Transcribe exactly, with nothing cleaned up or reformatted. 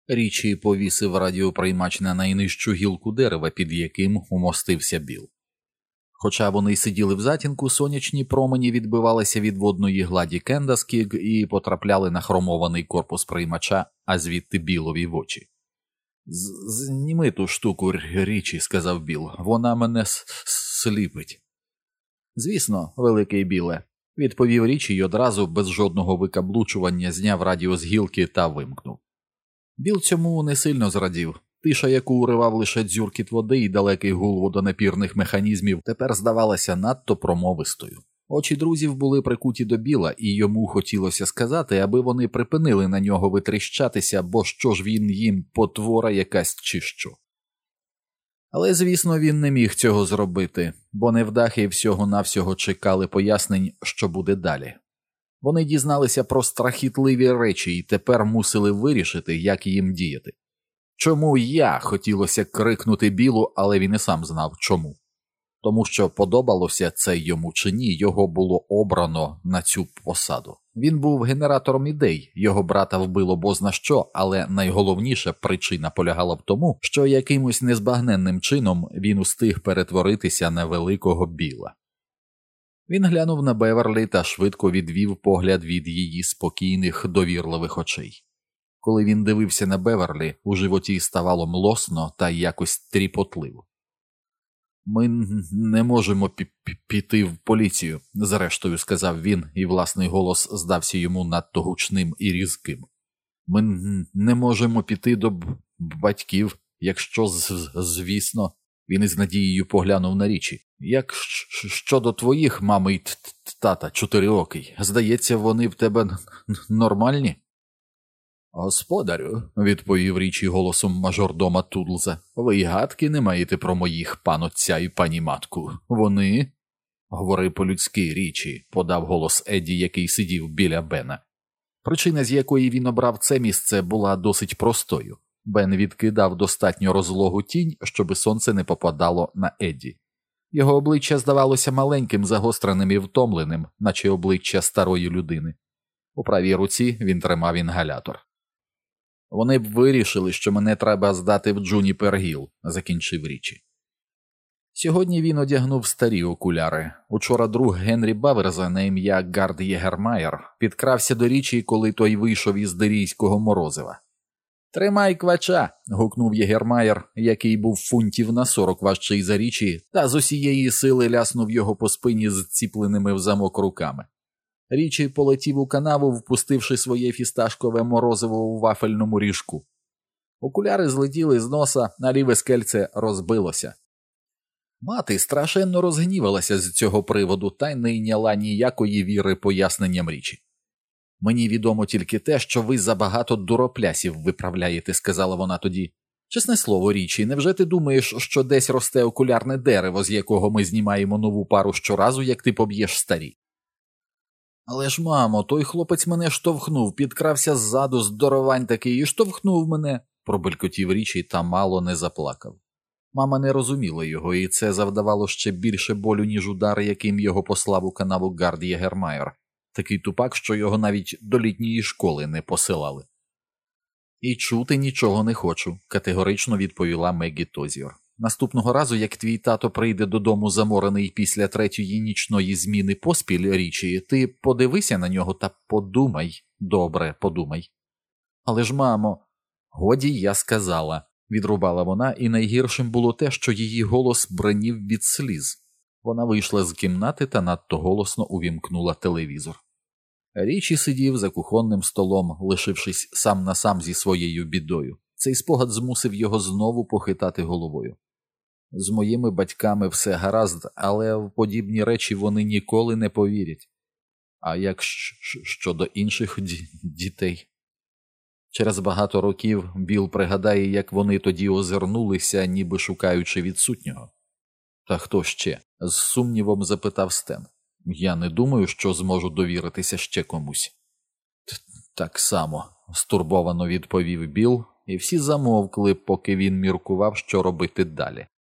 Річі повісив радіоприймач на найнижчу гілку дерева, під яким умостився Біл. Хоча вони й сиділи в затінку, сонячні промені відбивалися від водної гладі Кендаскіг і потрапляли на хромований корпус приймача, а звідти Білові в очі. «Зніми ту штуку, Річі», – сказав Біл, – «вона мене сліпить». «Звісно, великий Біле», – відповів Річі й одразу, без жодного викаблучування, зняв радіо з гілки та вимкнув. Біл цьому не сильно зрадів. Тиша, яку уривав лише дзюркіт води і далекий гул водонапірних механізмів, тепер здавалася надто промовистою. Очі друзів були прикуті до Біла, і йому хотілося сказати, аби вони припинили на нього витріщатися, бо що ж він їм, потвора якась чи що. Але, звісно, він не міг цього зробити, бо невдахи всього-навсього чекали пояснень, що буде далі. Вони дізналися про страхітливі речі і тепер мусили вирішити, як їм діяти. «Чому я?» – хотілося крикнути Білу, але він і сам знав, чому. Тому що подобалося це йому чи ні, його було обрано на цю посаду. Він був генератором ідей, його брата вбило бозна що, але найголовніша причина полягала в тому, що якимось незбагненним чином він устиг перетворитися на великого Біла. Він глянув на Беверлі та швидко відвів погляд від її спокійних, довірливих очей. Коли він дивився на Беверлі, у животі ставало млосно та якось тріпотливо. «Ми не можемо піти в поліцію», – зрештою сказав він, і власний голос здався йому надто гучним і різким. «Ми не можемо піти до батьків, якщо, звісно...» Він із надією поглянув на Річі. «Як щодо твоїх, мами й тата, чотириокий, здається, вони в тебе нормальні?» «Господарю», – відповів Річі голосом мажордома Тудлза, – «ви й гадки не маєте про моїх пан отця і пані матку. Вони...» «Говори по-людськи, Річі», – подав голос Едді, який сидів біля Бена. Причина, з якої він обрав це місце, була досить простою. Бен відкидав достатньо розлогу тінь, щоби сонце не попадало на Едді. Його обличчя здавалося маленьким, загостреним і втомленим, наче обличчя старої людини. У правій руці він тримав інгалятор. «Вони б вирішили, що мене треба здати в Джуніпер-Гіл», – закінчив Річі. Сьогодні він одягнув старі окуляри. Учора друг Генрі Баверза на ім'я Гард Єгермайер підкрався до Річі, коли той вийшов із дирійського морозива. «Тримай квача!» – гукнув Єгермайер, який був фунтів на сорок важчий за Річі, та з усієї сили ляснув його по спині з ціпленими в замок руками. Річі полетів у канаву, впустивши своє фісташкове морозиво у вафельному ріжку. Окуляри злетіли з носа, а ліве скельце розбилося. Мати страшенно розгнівалася з цього приводу та й не йняла ніякої віри поясненням Річі. «Мені відомо тільки те, що ви забагато дуроплясів виправляєте», – сказала вона тоді. «Чесне слово, Річі, невже ти думаєш, що десь росте окулярне дерево, з якого ми знімаємо нову пару щоразу, як ти поб'єш старі?» «Але ж, мамо, той хлопець мене штовхнув, підкрався ззаду, здоровань такий, і штовхнув мене», – пробелькотів Річі та мало не заплакав. Мама не розуміла його, і це завдавало ще більше болю, ніж удар, яким його послав у канаву Гард Єгермайер. Такий тупак, що його навіть до літньої школи не посилали. «І чути нічого не хочу», – категорично відповіла Меггі Тозіор. «Наступного разу, як твій тато прийде додому заморений після третьої нічної зміни поспіль, Річі, ти подивися на нього та подумай, добре подумай». «Але ж, мамо...» «Годі, я сказала», – відрубала вона, і найгіршим було те, що її голос бренів від сліз. Вона вийшла з кімнати та надто голосно увімкнула телевізор. Річі сидів за кухонним столом, лишившись сам на сам зі своєю бідою. Цей спогад змусив його знову похитати головою. «З моїми батьками все гаразд, але в подібні речі вони ніколи не повірять. А як щодо інших дітей?» Через багато років Біл пригадає, як вони тоді озирнулися, ніби шукаючи відсутнього. «Та хто ще?» – з сумнівом запитав Стен. «Я не думаю, що зможу довіритися ще комусь». «Так само», – стурбовано відповів Біл, і всі замовкли, поки він міркував, що робити далі.